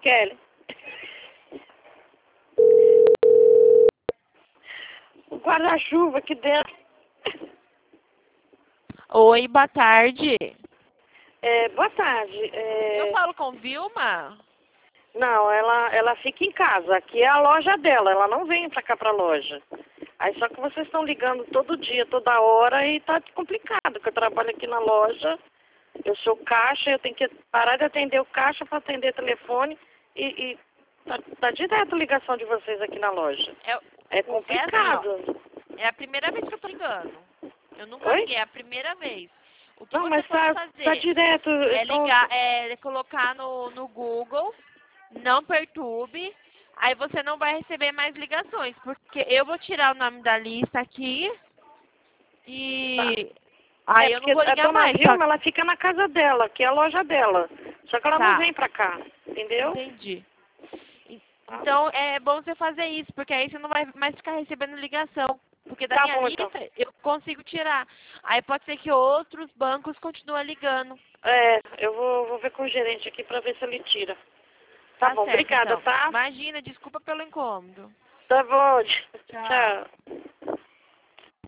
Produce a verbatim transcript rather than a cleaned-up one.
Kelly. O guarda-chuva aqui dentro. Oi, boa tarde. É, boa tarde. É... Eu falo com Vilma? Não, ela, ela fica em casa. Aqui é a loja dela. Ela não vem pra cá pra loja. Aí só que vocês estão ligando todo dia, toda hora e tá complicado, porque eu trabalho aqui na loja. Eu sou caixa, eu tenho que parar de atender o caixa para atender telefone e, e tá, tá direto a ligação de vocês aqui na loja. É, É complicado. É, assim, ó, é a primeira vez que eu tô ligando. Eu nunca Oi? liguei, é a primeira vez. O que Não, você mas pode tá, fazer tá direto. é Então, ligar, é colocar no, no Google, não perturbe, aí você não vai receber mais ligações, porque eu vou tirar o nome da lista aqui tá. e É aí eu porque não vou a ligar dona mais, só Vilma, ela fica na casa dela, que é a loja dela. Só que ela não tá, vem pra cá, entendeu? entendi. E- Tá, Então é bom você fazer isso, porque aí você não vai mais ficar recebendo ligação. Porque da tá minha bom, então. lista eu consigo tirar. Aí pode ser que outros bancos continuem ligando. É, eu vou, vou ver com o gerente aqui pra ver se ele tira. Tá Tá bom, certo, obrigada, então. tá? Imagina, desculpa pelo incômodo. Tá bom. Tchau. Tchau.